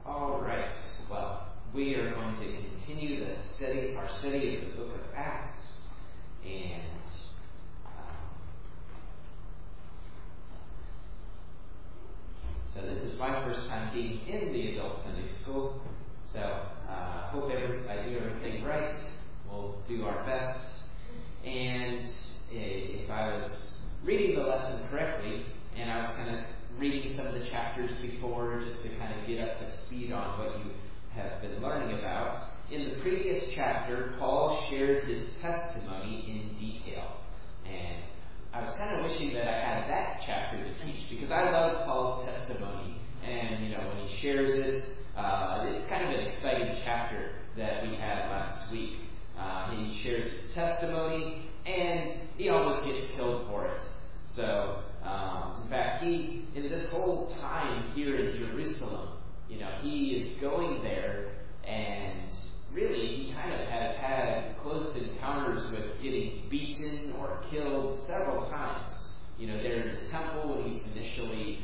All right. Well, we are going to continue our study of the book of Acts, and so this is my first time being in the adult Sunday school. So hope I do everything right. We'll do our best. And if I was reading the lesson correctly, and I was kind of reading some of the chapters before just to kind of get up to speed on what you have been learning about. In the previous chapter, Paul shared his testimony in detail. And I was kind of wishing that I had that chapter to teach, because I love Paul's testimony. And, when he shares it, it's kind of an exciting chapter that we had last week. He shares his testimony, and he almost gets killed for it. So, in fact, in this whole time here in Jerusalem, he is going there, and really he kind of has had close encounters with getting beaten or killed several times. There in the temple when he's initially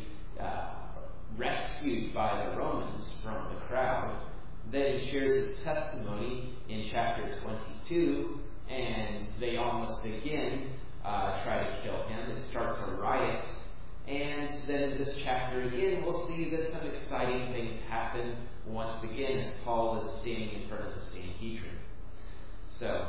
rescued by the Romans from the crowd. Then he shares his testimony in chapter 22, and they almost again try to kill him. It starts a riot. And then in this chapter again, we'll see that some exciting things happen once again as Paul is standing in front of the Sanhedrin. So,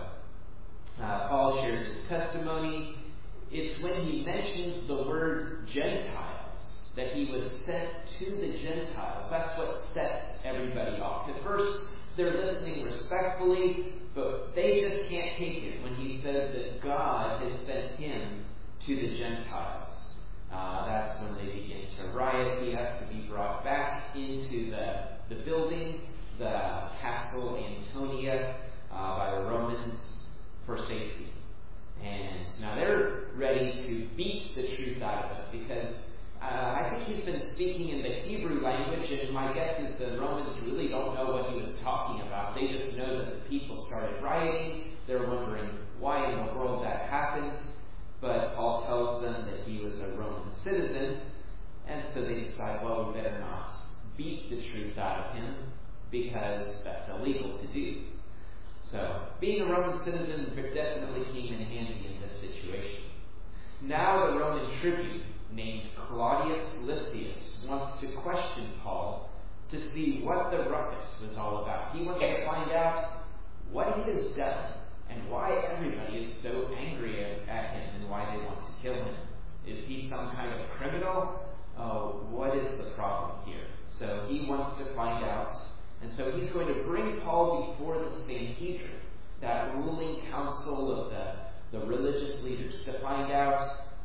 Paul shares his testimony. It's when he mentions the word Gentiles that he was sent to the Gentiles. That's what sets everybody off. At first, they're listening respectfully, but they just can't take it when he says that God has sent him to the Gentiles. That's when they begin to riot. He has to be brought back into the building, the Castle Antonia, by the Romans for safety. And now they're ready to beat the truth out of him, because I think he's been speaking in the Hebrew language, and my guess is the Romans really don't know what he was talking about. They just know that the people started rioting. They're wondering why in the world that happens. But Paul tells them that he was a Roman citizen, and so they decide, well, we better not beat the truth out of him, because that's illegal to do. So, being a Roman citizen definitely came in handy in this situation. Now the Roman tribune, named Claudius Lysias, wants to question Paul to see what the ruckus was all about. He wants to find out what he has done and why everybody is so angry at him and why they want to kill him. Is he some kind of criminal? What is the problem here? So he wants to find out. And so he's going to bring Paul before the Sanhedrin, that ruling council of the religious leaders, to find out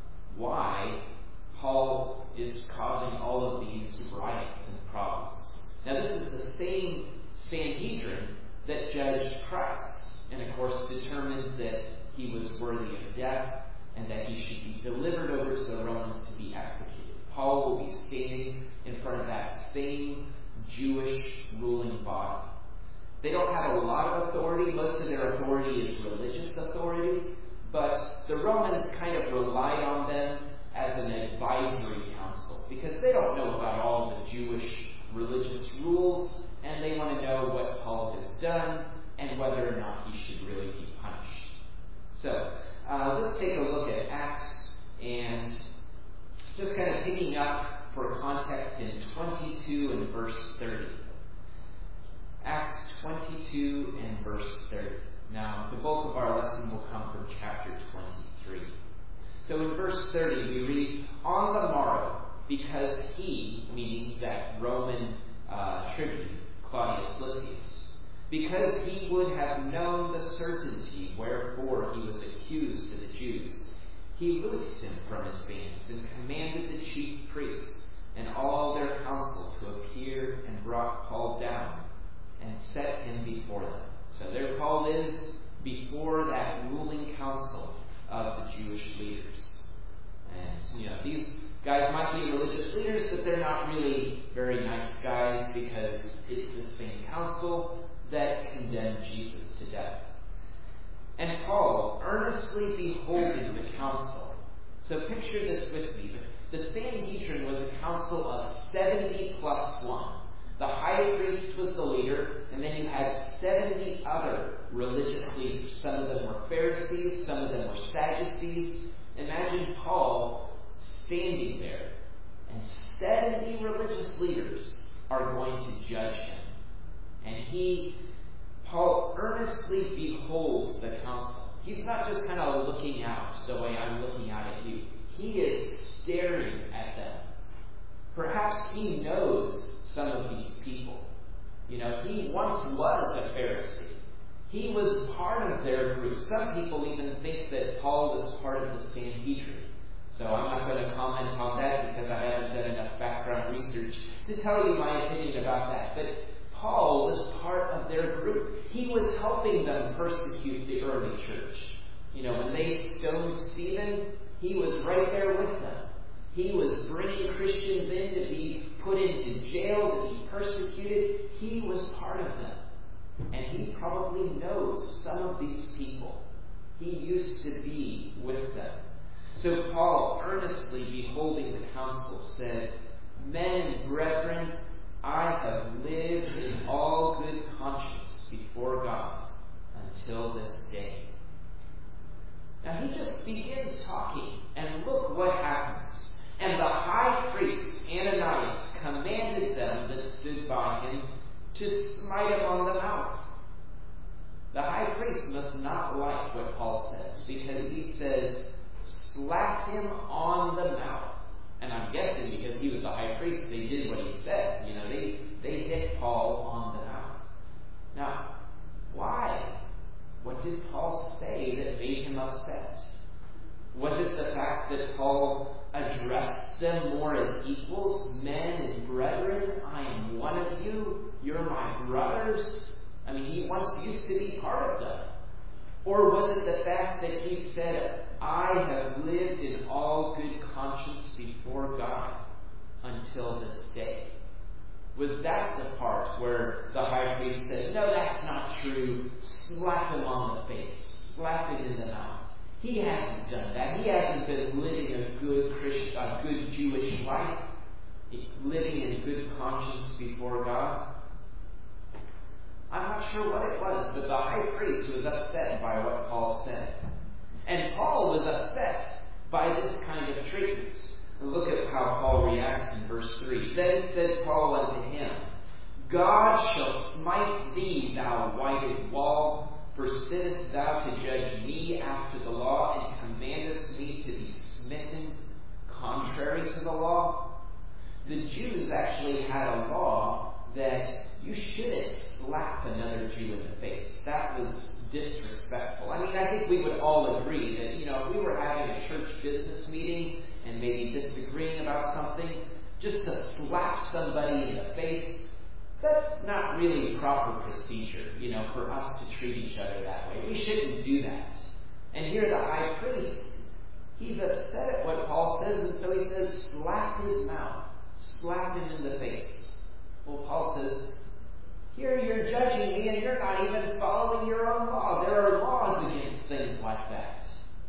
why Paul is causing all of these riots and problems. Now, this is the same Sanhedrin that judged Christ, and of course determined that he was worthy of death and that he should be delivered over to the Romans to be executed. Paul will be standing in front of that same Jewish ruling body. They don't have a lot of authority. Most of their authority is religious authority, but the Romans kind of relied on them as an advisory council, because they don't know about all the Jewish religious rules, and they want to know what Paul has done and whether or not he should really be punished. So, let's take a look at Acts, and just kind of picking up for context in 22 and verse 30. Acts 22 and verse 30. Now, the bulk of our lesson will come from chapter 23. So in verse 30 we read, "On the morrow, because he," meaning that Roman tribune, Claudius Lysias, "because he would have known the certainty wherefore he was accused to the Jews, he loosed him from his bands and commanded the chief priests and all their council to appear, and brought Paul down and set him before them." So there Paul is before that ruling council of the Jewish leaders. And, these guys might be religious leaders, but they're not really very nice guys, because it's the same council that condemned Jesus to death. "And Paul, earnestly beholding the council." So picture this with me. The Sanhedrin was a council of 70 plus 1. The high priest was the leader, and then you had 70 other religious leaders. Some of them were Pharisees, some of them were Sadducees. Imagine Paul standing there, and 70 religious leaders are going to judge him. And Paul earnestly beholds the council. He's not just kind of looking out the way I'm looking out at you. He is staring at them. Perhaps he knows some of these people. He once was a Pharisee. He was part of their group. Some people even think that Paul was part of the Sanhedrin. So I'm not going to comment on that because I haven't done enough background research to tell you my opinion about that. But Paul was part of their group. He was helping them persecute the early church. When they stoned Stephen, he was right there with them. He was bringing Christians in to be put into jail, to be persecuted. He was part of them. And he probably knows some of these people. He used to be with them. So Paul, earnestly beholding the council, said, "Men and brethren, I have lived in all good conscience before God until this day." Now he just begins talking, and look what happens. And the high priest, Ananias, commanded them that stood by him to smite him on the mouth. The high priest must not like what Paul says, because he says, slap him on the mouth. And I'm guessing because he was the high priest, they did what he said. They hit Paul on the mouth. Now, why? What did Paul say that made him upset? Was it the fact that Paul addressed them more as equals? Men and brethren, I am one of you. You're my brothers. He once used to be part of them. Or was it the fact that he said, I have lived in all good conscience before God until this day? Was that the part where the high priest says, no, that's not true. Slap him on the face. Slap him in the mouth. He hasn't done that. He hasn't been living a good Jewish life, living in good conscience before God. I'm not sure what it was, but the high priest was upset by what Paul said. And Paul was upset by this kind of treatment. Look at how Paul reacts in verse 3. Then said Paul unto him, God shall smite thee, thou whited wall. For sittest thou to judge me after the law, and commandest me to be smitten contrary to the law? The Jews actually had a law that you shouldn't slap another Jew in the face. That was disrespectful. I think we would all agree that, if we were having a church business meeting and maybe disagreeing about something, just to slap somebody in the face, that's not really proper procedure, for us to treat each other that way. We shouldn't do that. And here the high priest, he's upset at what Paul says, and so he says, slap his mouth. Slap him in the face. Well, Paul says, here you're judging me and you're not even following your own law. There are laws against things like that.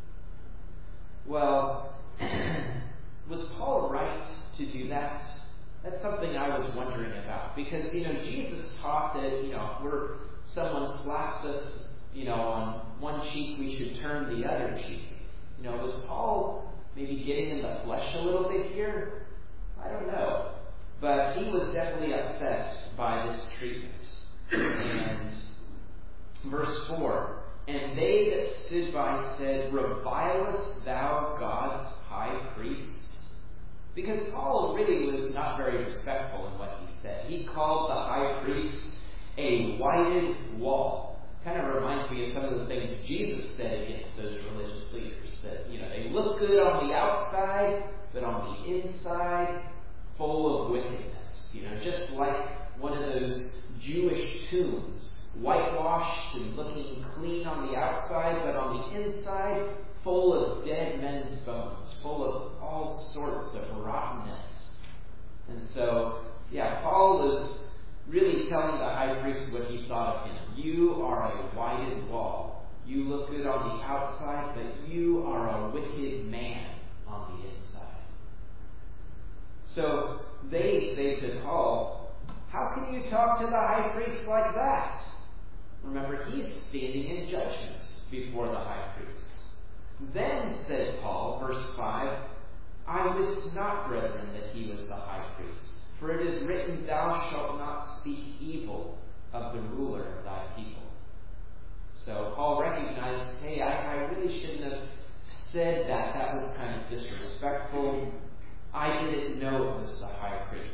Well, was Paul right to do that? That's something I was wondering about. Because, Jesus taught that, if someone slaps us, on one cheek, we should turn the other cheek. Was Paul maybe getting in the flesh a little bit here? I don't know. But he was definitely upset by this treatment. And verse 4, and they that stood by said, revilest thou God's high priest? Because Paul really was not very respectful in what he said. He called the high priest a whited wall. Kind of reminds me of some of the things Jesus said against those religious leaders. That, they look good on the outside, but on the inside, full of wickedness. Just like one of those Jewish tombs, whitewashed and looking clean on the outside, but on the inside, full of dead men's bones, full of all sorts of rottenness. And so, Paul was really telling the high priest what he thought of him. You are a whited wall. You look good on the outside, but you are a wicked man on the inside. So they say to Paul, how can you talk to the high priest like that? Remember, he's standing in judgment before the high priest. Then said Paul, verse 5, I wist not, brethren, that he was the high priest. For it is written, Thou shalt not speak evil of the ruler of thy people. So Paul recognized, hey, I really shouldn't have said that. That was kind of disrespectful. I didn't know it was the high priest.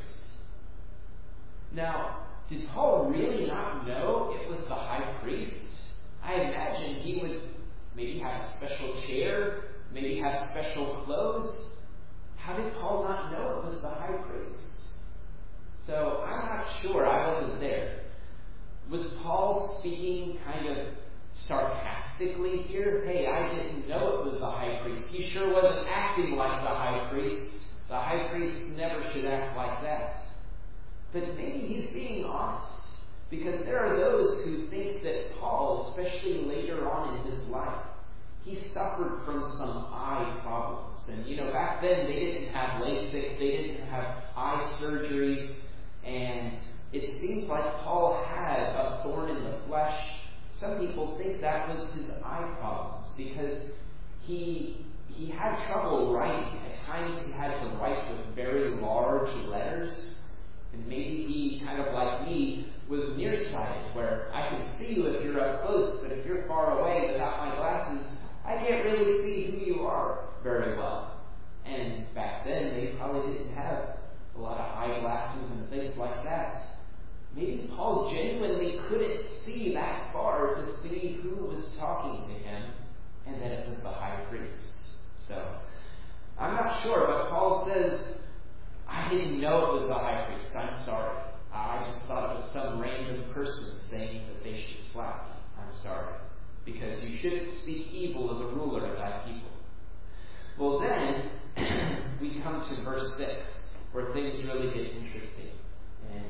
Now, did Paul really not know it was the high priest? I imagine he would maybe have a special chair, maybe have special clothes. How did Paul not know it was the high priest? So I'm not sure. I wasn't there. Was Paul speaking kind of sarcastically here? Hey, I didn't know it was the high priest. He sure wasn't acting like the high priest. The high priest never should act like that. But maybe he's being honest, because there are those who think that Paul, especially later on in his life, he suffered from some eye problems. And back then they didn't have LASIK, they didn't have eye surgeries, and it seems like Paul had a thorn in the flesh. Some people think that was his eye problems, because he had trouble writing. At times he had to write with very large letters. And maybe he, kind of like me, was nearsighted, where I can see you if you're up close, but if you're far away without my glasses, I can't really see who you are very well. And back then, they probably didn't have a lot of eyeglasses and things like that. Maybe Paul genuinely couldn't see that far to see who was talking to him, and that it was the high priest. So, I'm not sure, but Paul says, I didn't know it was the high priest. I'm sorry. I just thought it was some random person saying that they should slap me. I'm sorry. Because you shouldn't speak evil of the ruler of thy people. Well, then, we come to verse 6, where things really get interesting. And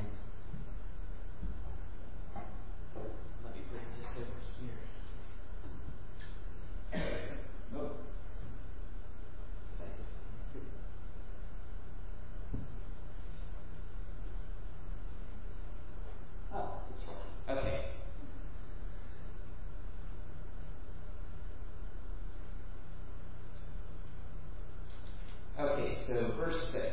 let me bring this over here. Oh. Oh, that's right. Okay. Okay, so verse 6.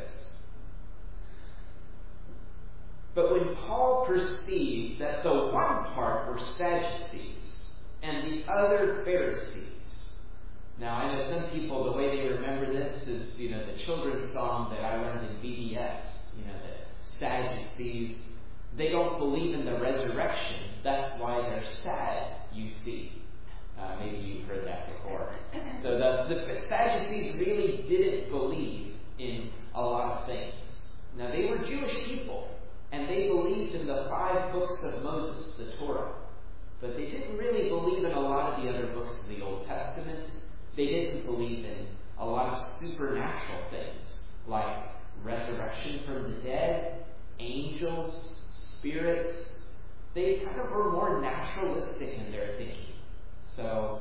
But when Paul perceived that the one part were Sadducees and the other Pharisees. Now, I know some people, the way they remember this is, the children's song that I learned in VBS, the Sadducees. They don't believe in the resurrection. That's why they're sad, you see. Maybe you've heard that before. So the Sadducees really didn't believe in a lot of things. Now, they were Jewish people, and they believed in the 5 books of Moses, the Torah. But they didn't really believe in a lot of the other books of the Old Testament. They didn't believe in a lot of supernatural things, like resurrection from the dead, angels, spirits. They kind of were more naturalistic in their thinking. So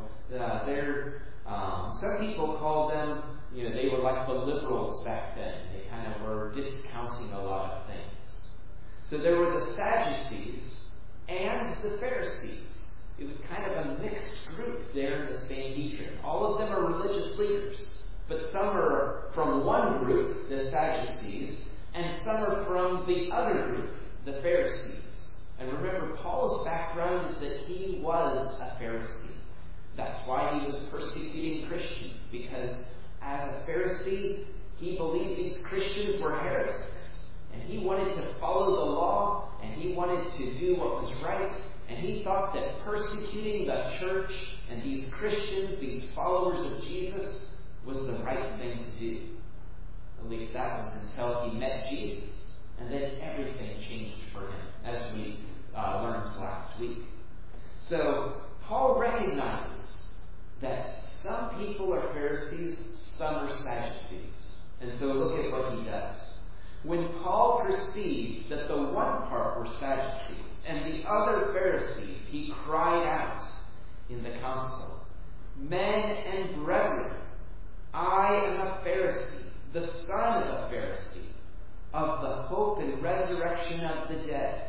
some people called them, they were like the liberals back then. They kind of were discounting a lot of things. So there were the Sadducees and the Pharisees. It was kind of a mixed group there in the Sanhedrin. All of them are religious leaders, but some are from one group, the Sadducees, and some are from the other group, the Pharisees. And remember, Paul's background is that he was a Pharisee. That's why he was persecuting Christians, because as a Pharisee, he believed these Christians were heretics. And he wanted to follow the law, and he wanted to do what was right, and he thought that persecuting the church and these Christians, these followers of Jesus, was the right thing to do. At least that was until he met Jesus. And then everything changed for him, as we learned last week. So, Paul recognizes that some people are Pharisees, some are Sadducees. And so look at what he does. When Paul perceived that the one part were Sadducees and the other Pharisees, he cried out in the council, Men and brethren, I am a Pharisee, the son of a Pharisee, of the hope and resurrection of the dead.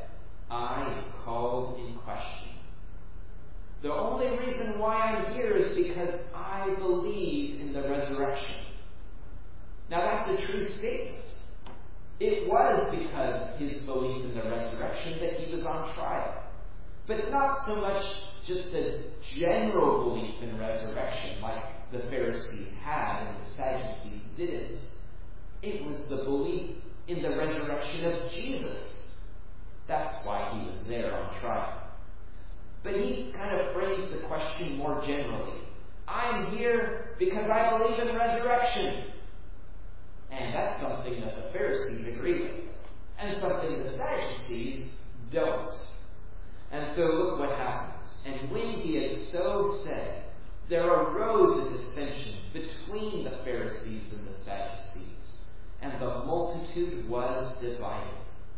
I am called in question. The only reason why I'm here is because I believe in the resurrection. Now that's a true statement. It was because of his belief in the resurrection that he was on trial. But not so much just a general belief in resurrection like the Pharisees had and the Sadducees didn't. It was the belief in the resurrection of Jesus. That's why he was there on trial. But he kind of phrased the question more generally. I'm here because I believe in resurrection. And that's something that the Pharisees agree with. And something the Sadducees don't. And so look what happens. And when he had so said, there arose a dissension between the Pharisees and the Sadducees, and the multitude was divided.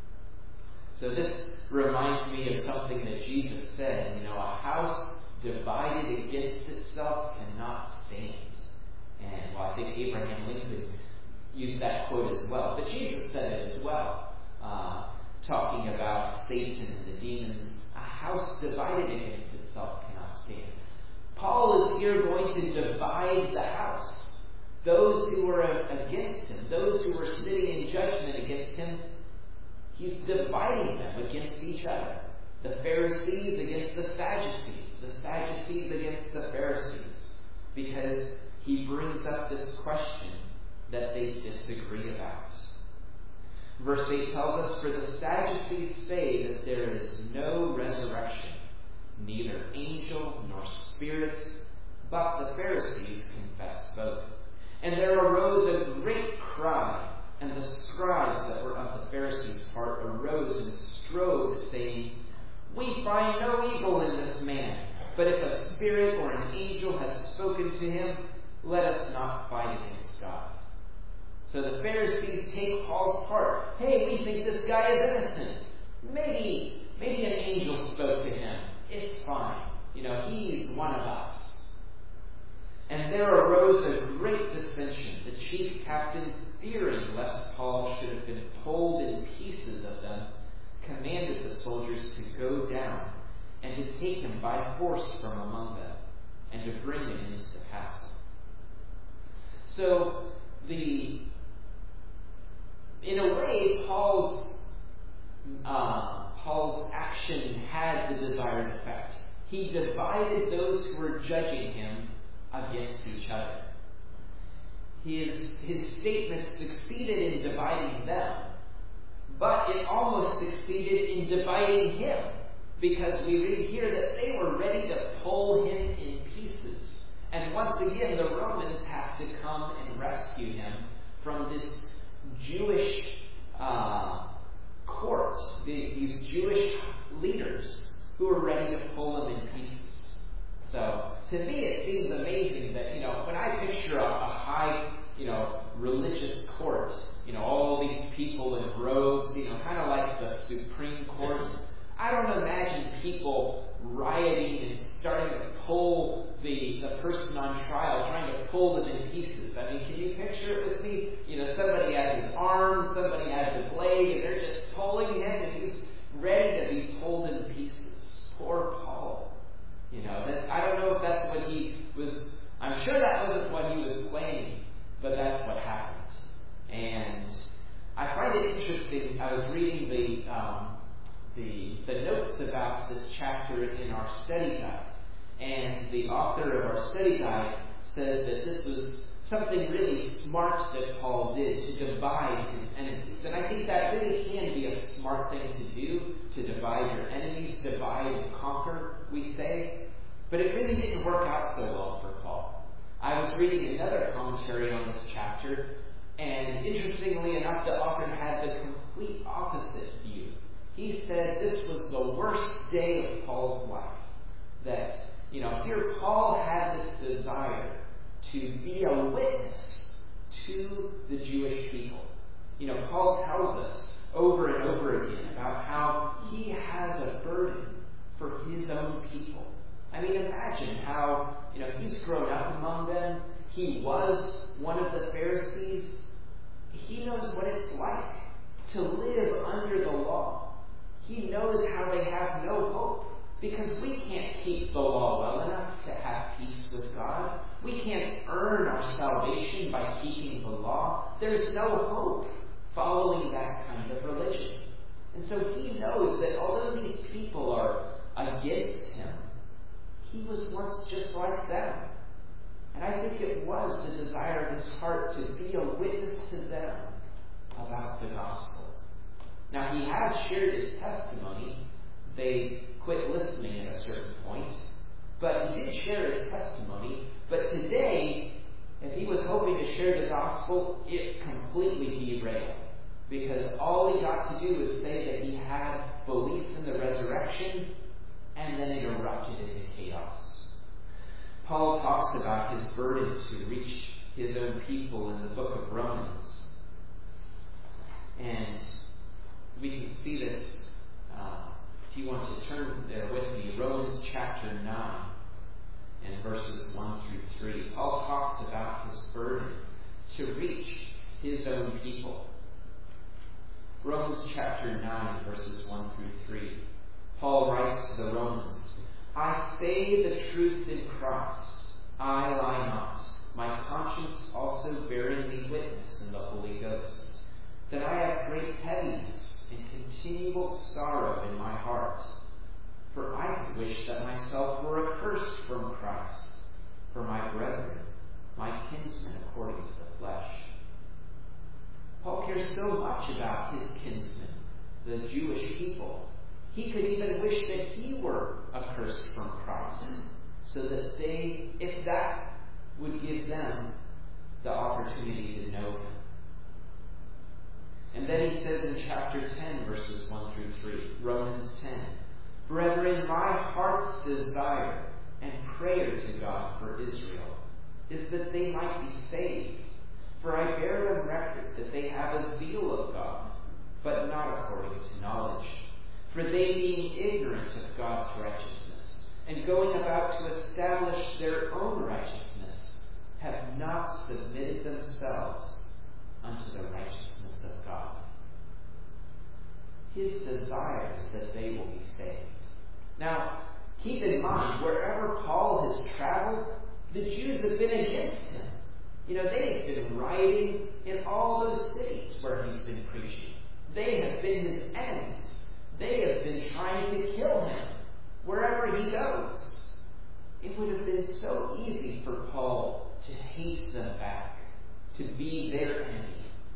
So this reminds me of something that Jesus said. A house divided against itself cannot stand. And I think Abraham Lincoln used that quote as well. But Jesus said it as well, talking about Satan and the demons. A house divided against itself cannot stand. Paul is here going to divide the house. Those who were against him, those who were sitting in judgment against him, he's dividing them against each other. The Pharisees against the Sadducees against the Pharisees, because he brings up this question that they disagree about. Verse 8 tells us, for the Sadducees say that there is no resurrection, neither angel nor spirit, but the Pharisees confess both. And there arose a great cry, and the scribes that were of the Pharisees' part arose and strove, saying, we find no evil in this man, but if a spirit or an angel has spoken to him, let us not fight against God. So the Pharisees take Paul's part. Hey, we think this guy is innocent. Maybe an angel spoke to him. It's fine. He's one of us. And there arose a great dissension. The chief captain, fearing lest Paul should have been pulled in pieces of them, commanded the soldiers to go down and to take him by force from among them and to bring him into the castle. So in a way, Paul's action had the desired effect. He divided those who were judging him against each other. His statement succeeded in dividing them, but it almost succeeded in dividing him, because we read here that they were ready to pull him in pieces. And once again, the Romans have to come and rescue him from this Jewish court, these Jewish leaders who are ready to pull him in pieces. So, to me, it seems amazing that, when I picture a high, religious court, all these people in robes, kind of like the Supreme Court, I don't imagine people rioting and starting to pull the person on trial, trying to pull them in pieces. I mean, can you picture it with me? Somebody has his arm, somebody has his leg, and they're just pulling him, and he's ready to be pulled in pieces. Poor Paul. I don't know if that's what he was. I'm sure that wasn't what he was planning, but that's what happened. And I find it interesting. I was reading the notes about this chapter in our study guide, and the author of our study guide says that this was something really smart that Paul did, to divide his enemies. And I think that really can be a smart thing to do, to divide your enemies, divide and conquer, we say. But it really didn't work out so well for Paul. I was reading another commentary on this chapter, and interestingly enough, the author had the complete opposite view. He said this was the worst day of Paul's life. That, here Paul had this desire to be a witness to the Jewish people. Paul tells us over and over again about how he has a burden for his own people. I mean, imagine how, he's grown up among them. He was one of the Pharisees. He knows what it's like to live under the law. He knows how they have no hope. Because we can't keep the law well enough to have peace with God. We can't earn our salvation by keeping the law. There's no hope following that kind of religion. And so he knows that although these people are against him, he was once just like them. And I think it was the desire of his heart to be a witness to them about the gospel. Now, he has shared his testimony. They quit listening at a certain point, but he did share his testimony. But today, if he was hoping to share the gospel, it completely derailed. Because all he got to do was say that he had belief in the resurrection, and then it erupted into chaos. Paul talks about his burden to reach his own people in the book of Romans. And we can see this if you want to turn there with me. Romans chapter 9 and verses 1 through 3. Paul talks about his burden to reach his own people. Romans chapter 9 verses 1 through 3. Paul writes to the Romans, I say the truth in Christ. I lie not. My conscience also bearing me witness in the Holy Ghost, that I have great heaviness and continual sorrow in my heart. For I could wish that myself were accursed from Christ, for my brethren, my kinsmen according to the flesh. Paul cares so much about his kinsmen, the Jewish people. He could even wish that he were accursed from Christ, so that they, if that would give them the opportunity to know him. And then he says in chapter 10, verses 1 through 3, Romans 10, Brethren, my heart's desire and prayer to God for Israel is that they might be saved. For I bear them record that they have a zeal of God, but not according to knowledge. For they, being ignorant of God's righteousness, and going about to establish their own righteousness, have not submitted themselves unto the righteousness of God. His desire is that they will be saved. Now, keep in mind, wherever Paul has traveled, the Jews have been against him. You know, they have been rioting in all those cities where he's been preaching. They have been his enemies. They have been trying to kill him wherever he goes. It would have been so easy for Paul to hate them back, to be their enemy.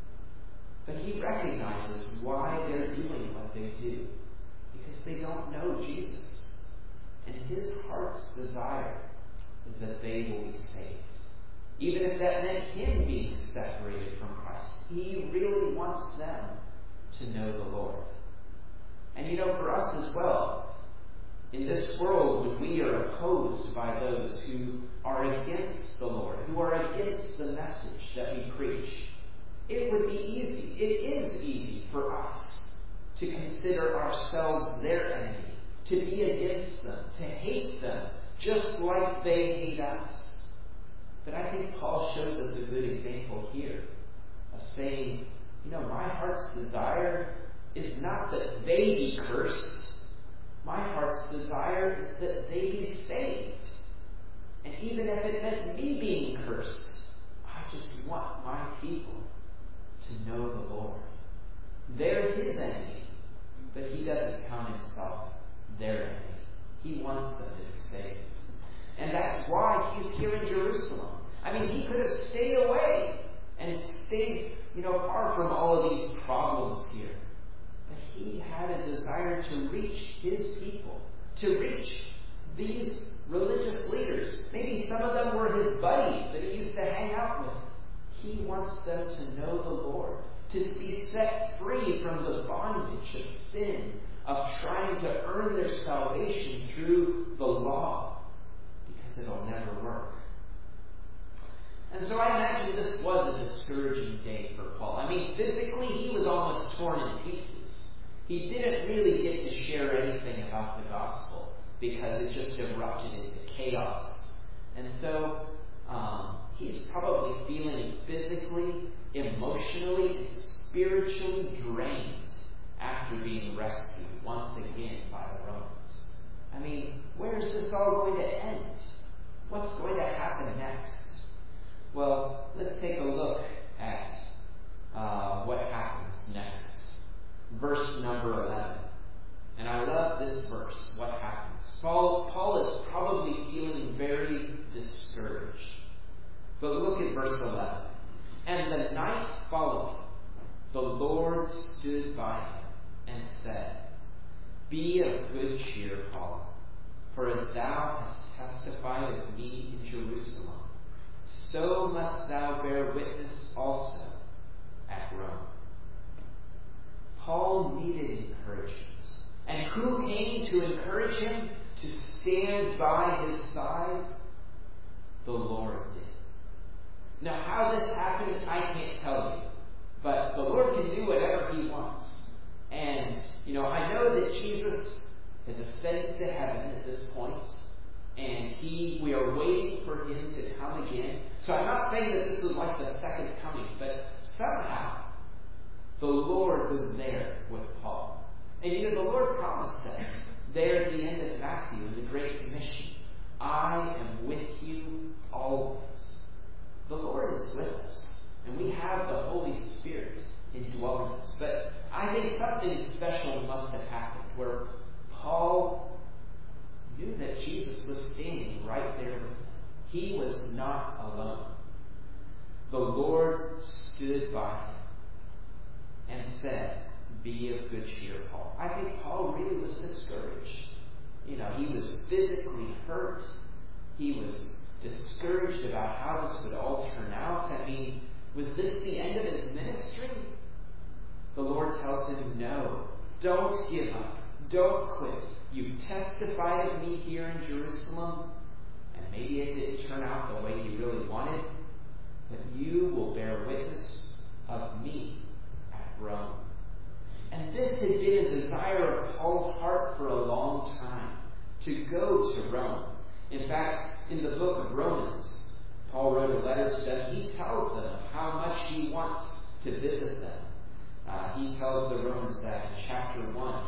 But he recognizes why they're doing what they do. Because they don't know Jesus. And his heart's desire is that they will be saved. Even if that meant him being separated from Christ. He really wants them to know the Lord. And you know, for us as well, in this world, when we are opposed by those who are against the Lord, who are against the message that we preach, it would be easy, it is easy for us to consider ourselves their enemy, to be against them, to hate them, just like they hate us. But I think Paul shows us a good example here of saying, you know, my heart's desire is not that they be cursed. My heart's desire is that they be saved. And even if it meant me being cursed, I just want my people to know the Lord. They're his enemy, but he doesn't count himself their enemy. He wants them to be saved. And that's why he's here in Jerusalem. I mean, he could have stayed away and stayed, far from all of these problems here. But he had a desire to reach his people, to reach these religious leaders. Maybe some of them were his buddies that he used to hang out with. He wants them to know the Lord, to be set free from the bondage of sin, of trying to earn their salvation through the law, because it'll never work. And so I imagine this was a discouraging day for Paul. I mean, physically, he was almost torn in pieces. He didn't really get to share anything about the gospel because it just erupted into chaos. And so he's probably feeling physically, emotionally, and spiritually drained after being rescued once And the night following, the Lord stood by him and said, Be of good cheer, Paul, for as thou hast testified of me in Jerusalem, so must thou bear witness also at Rome. Paul needed encouragement. And who came to encourage him, to stand by his side? The Lord did. Now, how this happened, I can't tell you. But the Lord can do whatever he wants. And, I know that Jesus has ascended to heaven at this point, and we are waiting for him to come again. So I'm not saying that this was like the second coming, but somehow the Lord was there with Paul. And the Lord promised us there at the end of Matthew in the Great Commission, I am with you always. The Lord is with us, and we have the Holy Spirit indwelling us. But I think something special must have happened where Paul knew that Jesus was standing right there with him. He was not alone. The Lord stood by him and said, Be of good cheer, Paul. I think Paul really was discouraged. He was physically hurt. He was discouraged about how this would all turn out. Was this the end of his ministry? The Lord tells him, no, don't give up. Don't quit. You testified of me here in Jerusalem, and maybe it didn't turn out the way you really wanted, but you will bear witness of me at Rome. And this had been a desire of Paul's heart for a long time, to go to Rome. In fact, in the book of Romans, Paul wrote a letter to them. He tells them of how much he wants to visit them. He tells the Romans that in chapter 1,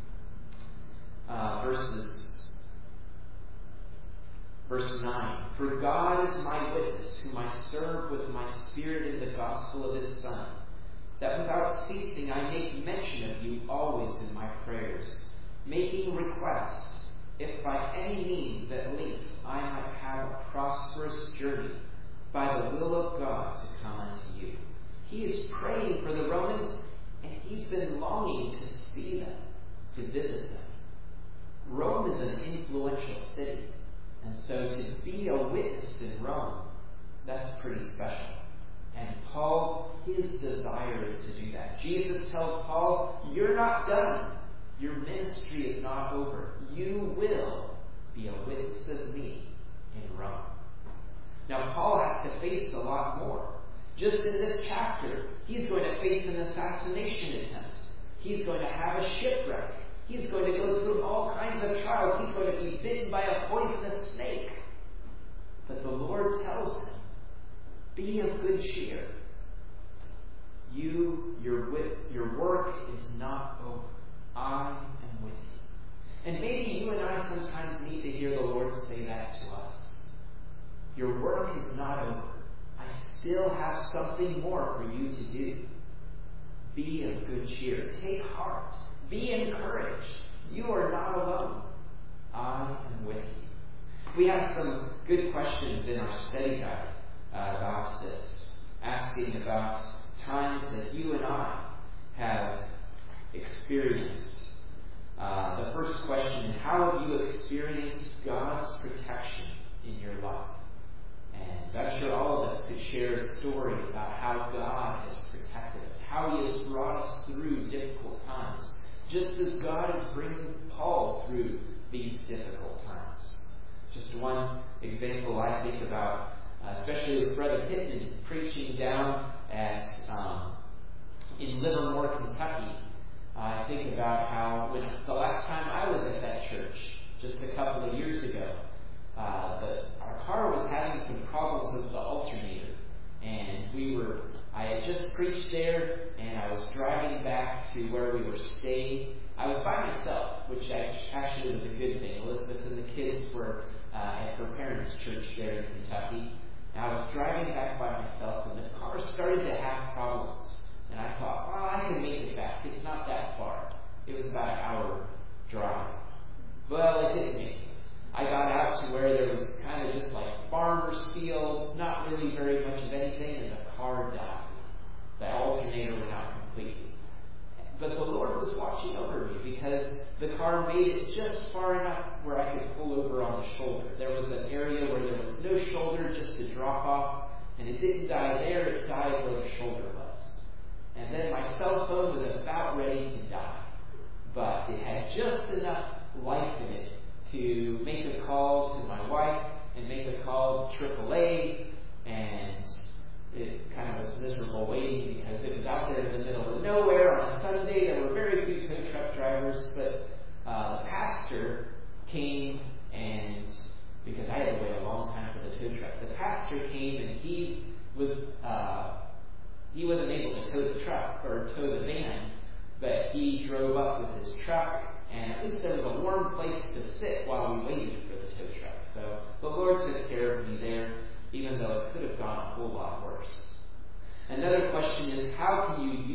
verse 9. For God is my witness, whom I serve with my spirit in the gospel of his Son, that without ceasing I make mention of you always in my prayers, making request, if by any means at least I might have a prosperous journey by the will of God to come unto you. He is praying for the Romans, and he's been longing to see them, to visit them. Rome is an influential city, and so to be a witness in Rome, that's pretty special. And Paul, his desire is to do that. Jesus tells Paul, you're not done. Your ministry is not over. You will be a witness of me in Rome. Now, Paul has to face a lot more. Just in this chapter, he's going to face an assassination attempt. He's going to have a shipwreck. He's going to go through all kinds of trials. He's going to be bitten by a poisonous snake. But the Lord tells him, be of good cheer. Your work is not over. I am with you. And maybe you and I sometimes need to hear the Lord say that to us. Your work is not over. I still have something more for you to do. Be of good cheer. Take heart. Be encouraged. You are not alone. I am with you. We have some good questions in our study guide about this, asking about times that you and I have experienced. The first question, how have you experienced God's protection in your life? And I'm sure all of us could share a story about how God has protected us, how he has brought us through difficult times, just as God is bringing Paul through these difficult times. Just one example I think about, especially with Brother Pittman preaching down in Livermore, Kentucky. I think about how when the last time I was at that church, just a couple of years ago, our car was having some problems with the alternator, and I had just preached there, and I was driving back to where we were staying. I was by myself, which actually was a good thing. Elizabeth and the kids were at her parents' church there in Kentucky. And I was driving back by myself, and the car started to have problems. And I thought, well, I can make it back. It's not that far. It was about an hour drive. Well, it didn't make it. I got out to where there was kind of just like farmers' fields, not really very much of anything, and the car died. car made it just far enough where I could pull over on the shoulder. There was an area where there was no shoulder just to drop off, and it didn't die there, it died where the shoulder was. And then my cell phone was about ready to die, but it had just enough life in it to make a call to my wife and make a call to AAA, and it kind of was miserable waiting because it was out there in the middle of nowhere on a Sunday. There were very few tow truck drivers, but the pastor came, and because I had to wait a long time for the tow truck, the pastor came and he wasn't able to tow the truck or tow the van, but he drove up with his truck, and at least there was a warm place to sit while we waited for the tow truck. So the Lord took care of me there, even though it could have gone a whole lot worse. Another question is, how can you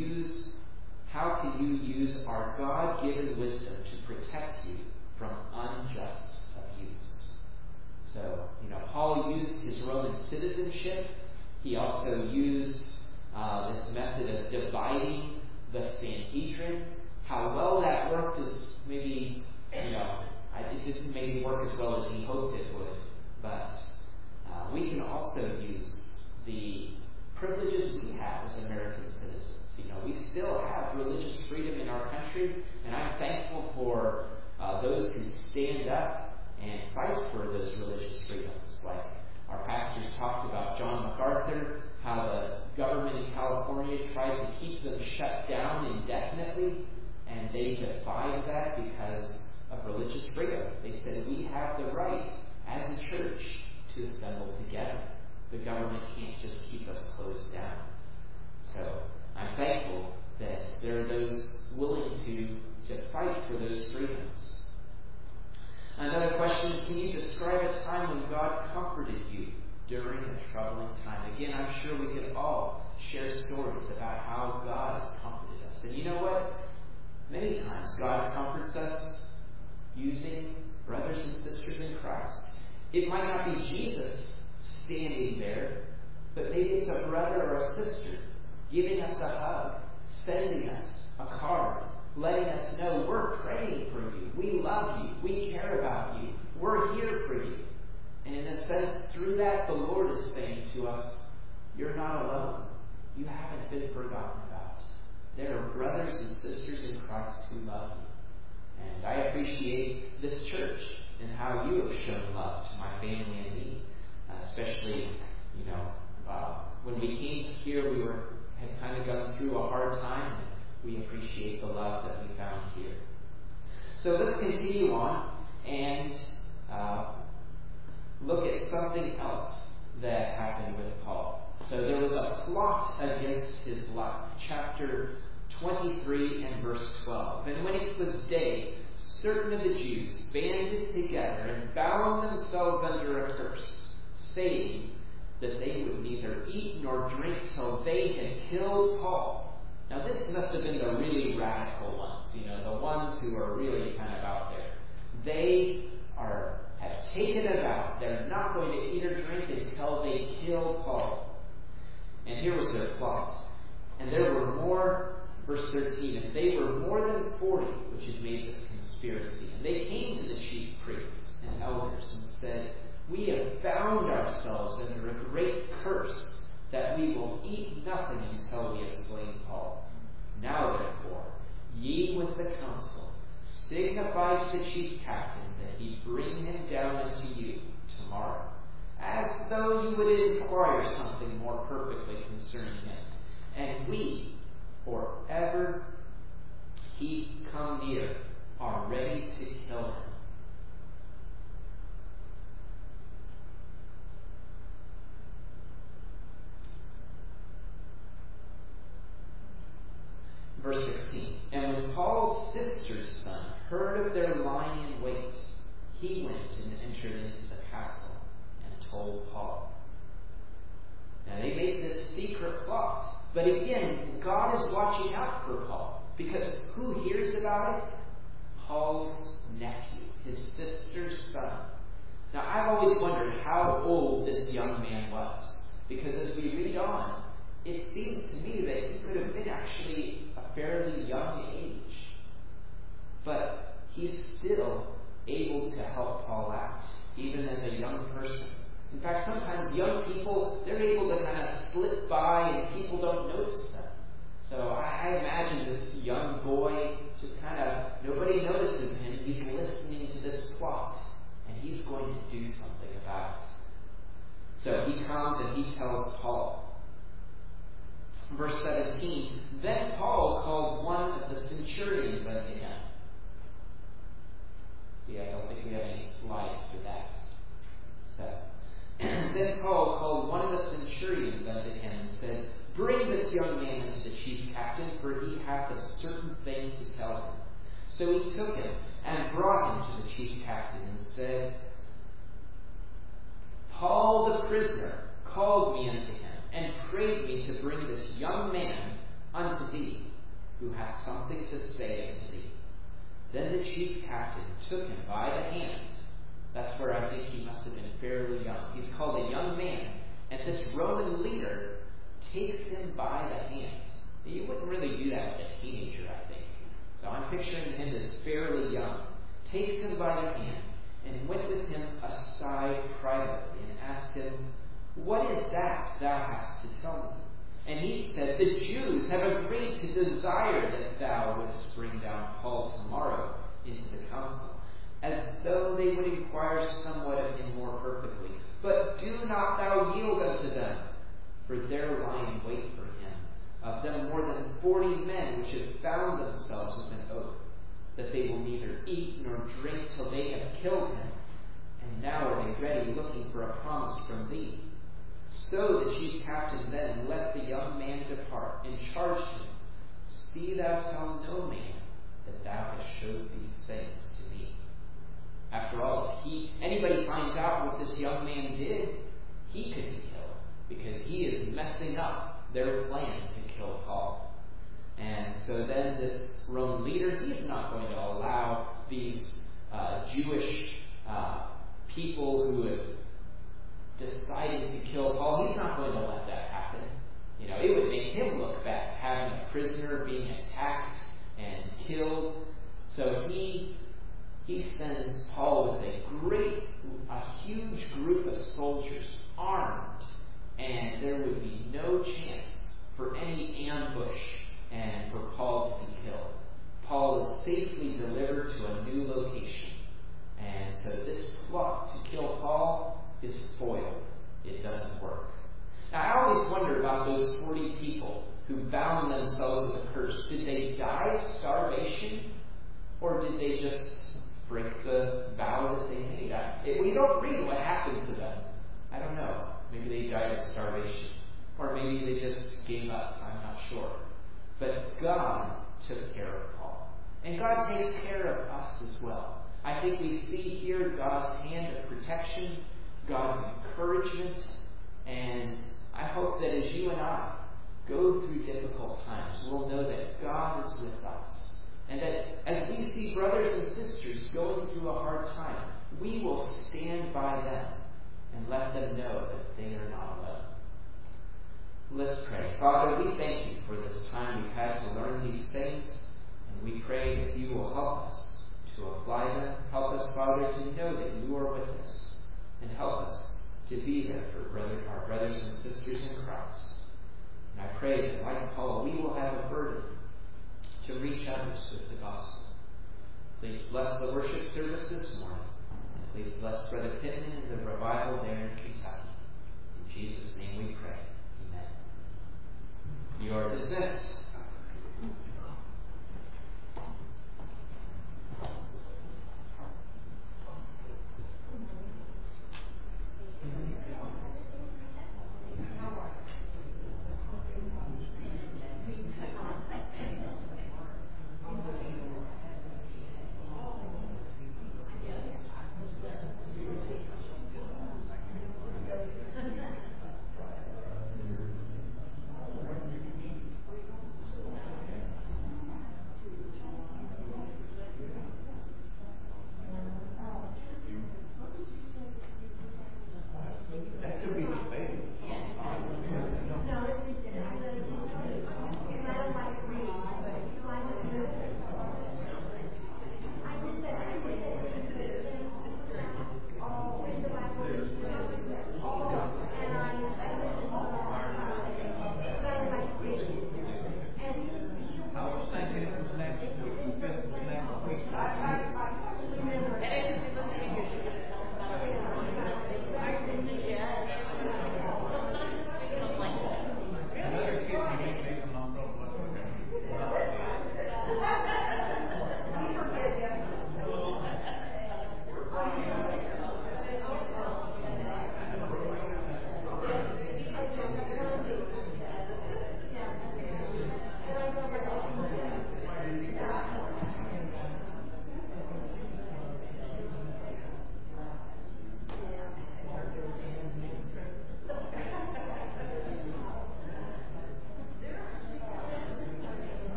use our God-given wisdom to protect you from unjust abuse? So, Paul used his Roman citizenship. He also used this method of dividing the Sanhedrin. How well that worked is maybe, it didn't maybe work as well as he hoped it would. But we can also use the privileges we have as American citizens. We still have religious freedom in our country, and I'm thankful for those who stand up and fight for those religious freedoms. Like our pastors talked about John MacArthur, how the government in California tried to keep them shut down indefinitely, and they defied that because of religious freedom. They said, we have the right as a church to assemble together. The government can't just keep us closed down. So I'm thankful that there are those willing to fight for those freedoms. Another question is, can you describe a time when God comforted you during a troubling time? Again, I'm sure we could all share stories about how God has comforted us. And you know what? Many times God comforts us using brothers and sisters in Christ. It might not be Jesus standing there, but maybe it's a brother or a sister giving us a hug, sending us a card, letting us know we're praying for you, we love you, we care about you, we're here for you. And in a sense, through that, the Lord is saying to us, you're not alone. You haven't been forgotten about. There are brothers and sisters in Christ who love you. And I appreciate this church and how you have shown love to my family and me. Especially, when we came here, we had kind of gone through a hard time, and we appreciate the love that we found here. So let's continue on and look at something else that happened with Paul. So there was a plot against his life. Chapter 23 and verse 12. And when it was day, certain of the Jews banded together and bound themselves under a curse, saying that they would neither eat nor drink till they had killed Paul. Now this must have been the really radical ones, the ones who are really kind of out there. They have taken a vow. They're not going to eat or drink until they kill Paul. And here was their plot. And there were more, verse 13, and they were more than 40, which had made this conspiracy. And they came to the chief priests and elders and said, we have bound ourselves under a great curse that we will eat nothing until we have slain Paul. Now therefore, ye with the council, signify to the chief captain that he bring him down unto you tomorrow, as though you would inquire something more perfectly concerning him. And we, or ever he come near, are ready to kill him. Verse 16. And when Paul's sister's son heard of their lying in wait, he went and entered into the castle and told Paul. Now they made this secret plot. But again, God is watching out for Paul. Because who hears about it? Paul's nephew, his sister's son. Now I've always wondered how old this young man was. Because as we read on, it seems to me that he could have been actually a fairly young age. But he's still able to help Paul out, even as a young person. In fact, sometimes young people, they're able to kind of slip by and people don't notice them. So I imagine this young boy just kind of, nobody notices him. He's listening to this plot, and he's going to do something about it. So he comes and he tells Paul. Verse 17, then Paul called one of the centurions unto him. See, I don't think we have any slides for that. So, then Paul called one of the centurions unto him and said, bring this young man unto the chief captain, for he hath a certain thing to tell him. So he took him and brought him to the chief captain and said, Paul the prisoner called me unto him, and prayed me to bring this young man unto thee, who hath something to say unto thee. Then the chief captain took him by the hand. That's where I think he must have been fairly young. He's called a young man, and this Roman leader takes him by the hand. Now, you wouldn't really do that with a teenager, I think. So I'm picturing him as fairly young. Takes him by the hand, and went with him aside privately, and asked him, what is that thou hast to tell me? And he said, the Jews have agreed to desire that thou wouldst bring down Paul tomorrow into the council, as though they would inquire somewhat of him more perfectly. But do not thou yield unto them, for there lie in wait for him, of them more than 40 men which have bound themselves with an oath, that they will neither eat nor drink till they have killed him. And now are they ready, looking for a promise from thee. So the chief captain then let the young man depart, and charged him, see thou tell no man that thou hast showed these things to me. After all, if anybody finds out what this young man did, he could be killed, because he is messing up their plan to kill Paul. And so then this Roman leader, he's not going to allow these Jewish people who have decided to kill Paul, he's not going to let that happen. You know, it would make him look bad, having a prisoner being attacked and killed. So he sends Paul with a huge group of soldiers, armed, and there would be no chance for any ambush and for Paul to be killed. Paul is safely delivered to a new location. And so this plot to kill Paul is foiled. It doesn't work. Now, I always wonder about those 40 people who bound themselves with a curse. Did they die of starvation? Or did they just break the vow that they made? We don't read what happened to them. I don't know. Maybe they died of starvation. Or maybe they just gave up. I'm not sure. But God took care of Paul. And God takes care of us as well. I think we see here God's hand of protection, God's encouragement, and I hope that as you and I go through difficult times, we'll know that God is with us. And that as we see brothers and sisters going through a hard time, we will stand by them and let them know that they are not alone. Let's pray. Father, we thank you for this time we've had to learn these things, and we pray that you will help us to apply them. Help us, Father, to know that you are with us, and help us to be there for our brothers and sisters in Christ. And I pray that, like Paul, we will have a burden to reach others with the gospel. Please bless the worship service this morning, and please bless Brother Pittman and the revival there in Kentucky. In Jesus' name we pray. Amen. You are dismissed.